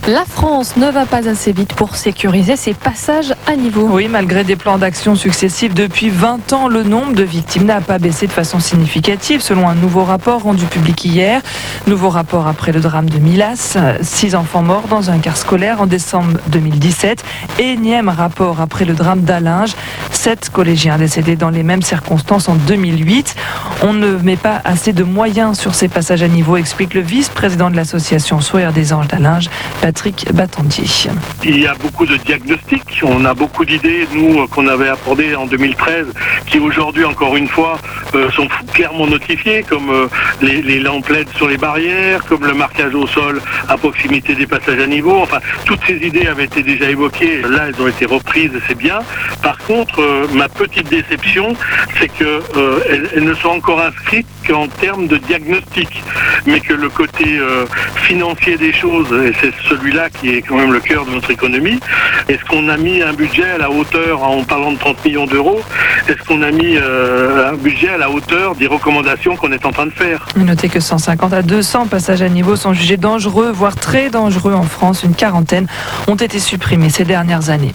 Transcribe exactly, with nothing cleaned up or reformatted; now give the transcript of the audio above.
La France ne va pas assez vite pour sécuriser ses passages à niveau. Oui, malgré des plans d'action successifs depuis vingt ans, le nombre de victimes n'a pas baissé de façon significative, selon un nouveau rapport rendu public hier. Nouveau rapport après le drame de Milas, six enfants morts dans un car scolaire en décembre deux mille dix-sept. Énième rapport après le drame d'Allinges, sept collégiens décédés dans les mêmes circonstances en deux mille huit. On ne met pas assez de moyens sur ces passages à niveau, explique le vice-président de l'association Sourire des Anges d'Allinges, Patrick Battendier. Il y a beaucoup de diagnostics, on a beaucoup d'idées, nous, qu'on avait abordées en deux mille treize, qui aujourd'hui, encore une fois, euh, sont clairement notifiées, comme euh, les, les lampes L E D sur les barrières, comme le marquage au sol à proximité des passages à niveau. Enfin, toutes ces idées avaient été déjà évoquées, là, elles ont été reprises, c'est bien. Par contre, euh, ma petite déception, c'est qu'elles euh, elles ne sont encore inscrites qu'en termes de diagnostic, mais que le côté euh, financier des choses, et c'est celui-là qui est quand même le cœur de notre économie, est-ce qu'on a mis un budget à la hauteur, en parlant de trente millions d'euros, est-ce qu'on a mis euh, un budget à la hauteur des recommandations qu'on est en train de faire? Notez que cent cinquante à deux cents passages à niveau sont jugés dangereux, voire très dangereux en France. Une quarantaine ont été supprimés ces dernières années.